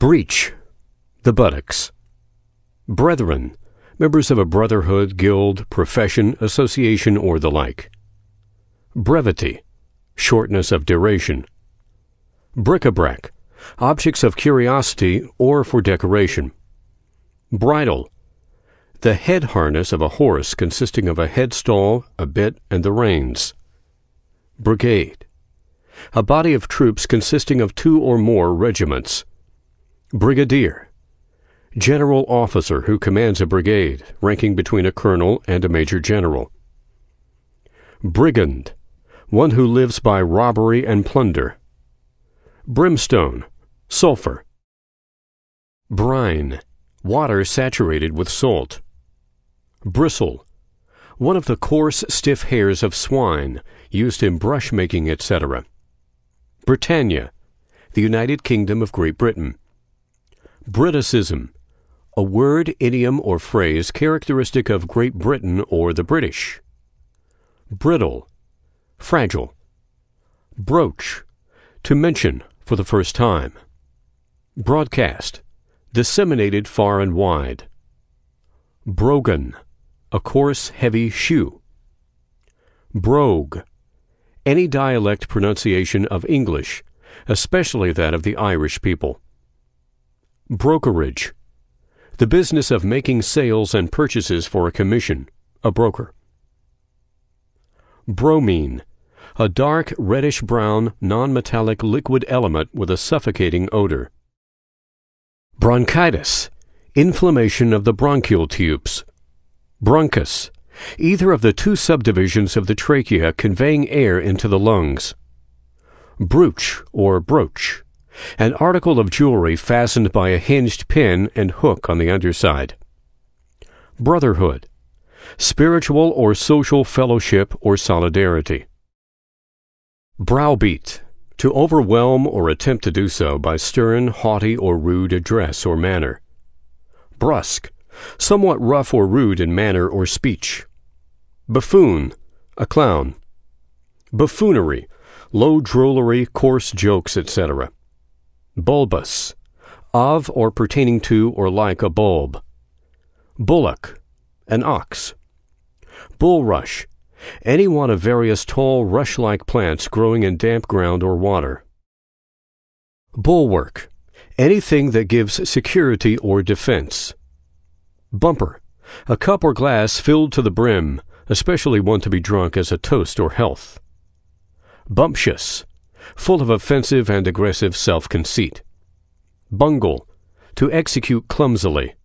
Breech, the buttocks. Brethren, members of a brotherhood, guild, profession, association, or the like. Brevity, shortness of duration. Bric-a-brac, objects of curiosity or for decoration. Bridle, the head harness of a horse consisting of a headstall, a bit, and the reins. Brigade, a body of troops consisting of 2 or more regiments. Brigadier, general officer who commands a brigade, ranking between a colonel and a major general. Brigand, one who lives by robbery and plunder. Brimstone, sulfur. Brine, water saturated with salt. Bristle, one of the coarse, stiff hairs of swine, used in brush making, etc. Britannia, the United Kingdom of Great Britain. Briticism, a word, idiom, or phrase characteristic of Great Britain or the British. Brittle, fragile. Broach, to mention for the first time. Broadcast, disseminated far and wide. Brogan, a coarse, heavy shoe. Brogue, any dialect pronunciation of English, especially that of the Irish people. Brokerage, the business of making sales and purchases for a commission, a broker. Bromine, a dark reddish-brown, non-metallic liquid element with a suffocating odor. Bronchitis, inflammation of the bronchial tubes. Bronchus, either of the 2 subdivisions of the trachea conveying air into the lungs. Brooch or brooch, an article of jewelry fastened by a hinged pin and hook on the underside. Brotherhood, spiritual or social fellowship or solidarity. Browbeat, to overwhelm or attempt to do so by stern, haughty, or rude address or manner. Brusque, somewhat rough or rude in manner or speech. Buffoon, a clown. Buffoonery, low drollery, coarse jokes, etc. Bulbous, of or pertaining to or like a bulb. Bullock, an ox. Bulrush, any one of various tall rush-like plants growing in damp ground or water. Bulwark, anything that gives security or defense. Bumper, a cup or glass filled to the brim, especially one to be drunk as a toast or health. Bumptious, full of offensive and aggressive self-conceit. Bungle, to execute clumsily.